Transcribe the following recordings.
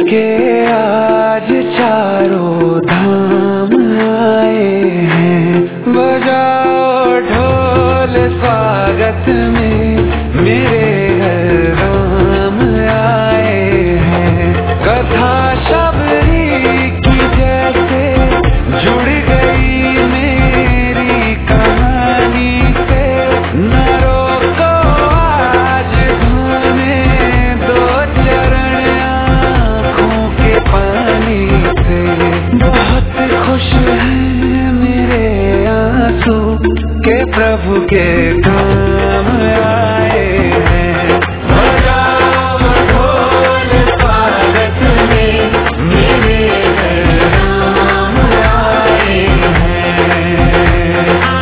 के आज चारों धाम आए हैं। बजाओ ढोल स्वागत में, मेरे घर राम आए हैं। कथा शबरी की जैसे जुड़ गई मेरी कहानी से। न रोको आज धोने दो चरण आँखों के पानी से। बहुत खुश हैं मेरे आंसू के प्रभु के काम आए हैं। बजाओ ढोल स्वागत में, मेरे घर राम आए हैं।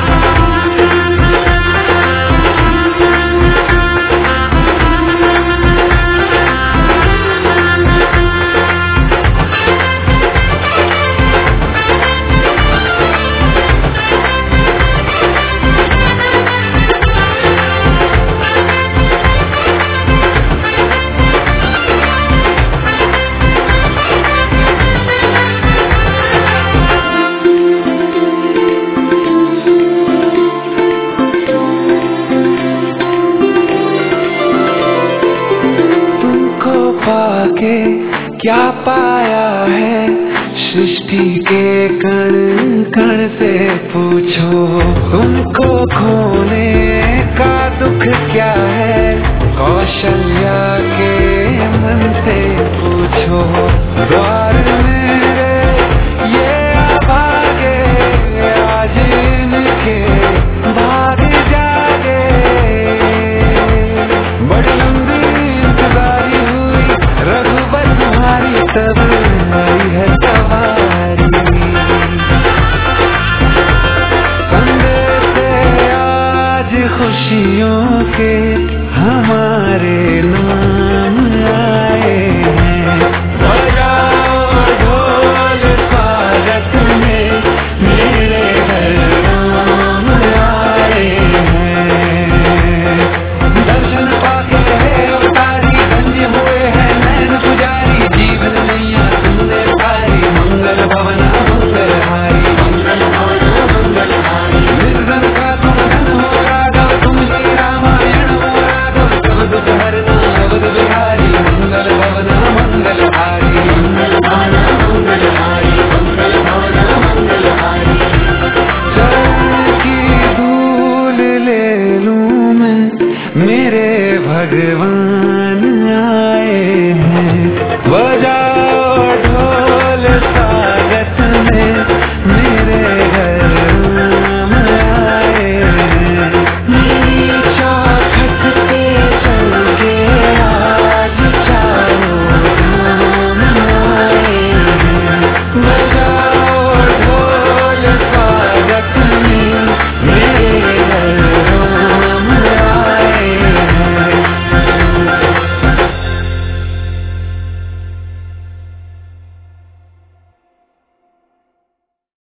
पाके क्या पाया है, सृष्टि के कण कण से पूछो। तुमको खोने का दुख क्या है, कौशल्या के मन से पूछो। द्वार मेरे ये अभागे, आज इनके भाग जागे। बड़ी लंबी इंतजारी हुई रघुबर तुम्हारी, तब आई है सवारी। संदेश आज खुशियों के हमारे नाम आए हैं। बजाओ ढोल स्वागत में, मेरे घर राम आए हैं। दर्शन पाके है अवतारी, धन्य हुए हैं नैन पुजारी। जीवन नैया तुमने तारी, मंगल भवना मंगलहारी। निर्धन का तुम धन हो राघव, तुम ही रामायण हो राघव। सब दुख हरना अवध बिहारी, मंगल भवना मंगलहारी। चरण की धूल ले लूं मैं, मेरे भगवान आए हैं। बजा